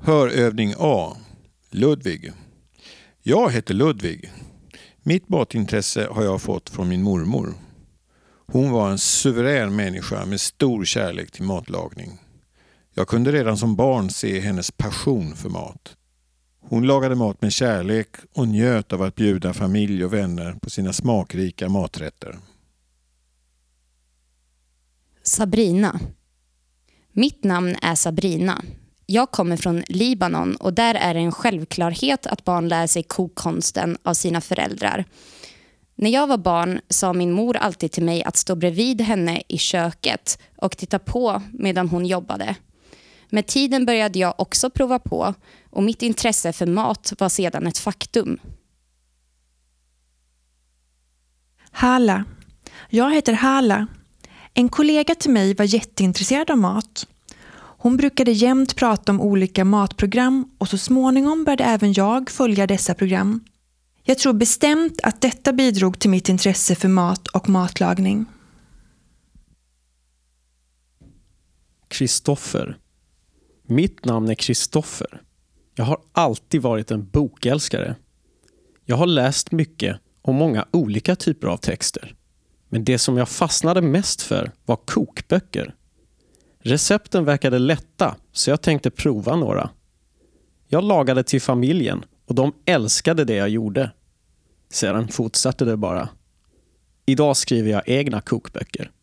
Hörövning A. Ludvig. Jag heter Ludvig. Mitt matintresse har jag fått från min mormor. Hon var en suverän människa med stor kärlek till matlagning. Jag kunde redan som barn se hennes passion för mat. Hon lagade mat med kärlek och njöt av att bjuda familj och vänner på sina smakrika maträtter. Sabrina. Mitt namn är Sabrina. Jag kommer från Libanon och där är det en självklarhet att barn lär sig kokkonsten av sina föräldrar. När jag var barn sa min mor alltid till mig att stå bredvid henne i köket och titta på medan hon jobbade. Med tiden började jag också prova på och mitt intresse för mat var sedan ett faktum. Hala. Jag heter Hala. En kollega till mig var jätteintresserad av mat. Hon brukade jämt prata om olika matprogram och så småningom började även jag följa dessa program. Jag tror bestämt att detta bidrog till mitt intresse för mat och matlagning. Kristoffer. Mitt namn är Kristoffer. Jag har alltid varit en bokälskare. Jag har läst mycket och många olika typer av texter. Men det som jag fastnade mest för var kokböcker. Recepten verkade lätta så jag tänkte prova några. Jag lagade till familjen och de älskade det jag gjorde. Sedan fortsatte det bara. Idag skriver jag egna kokböcker.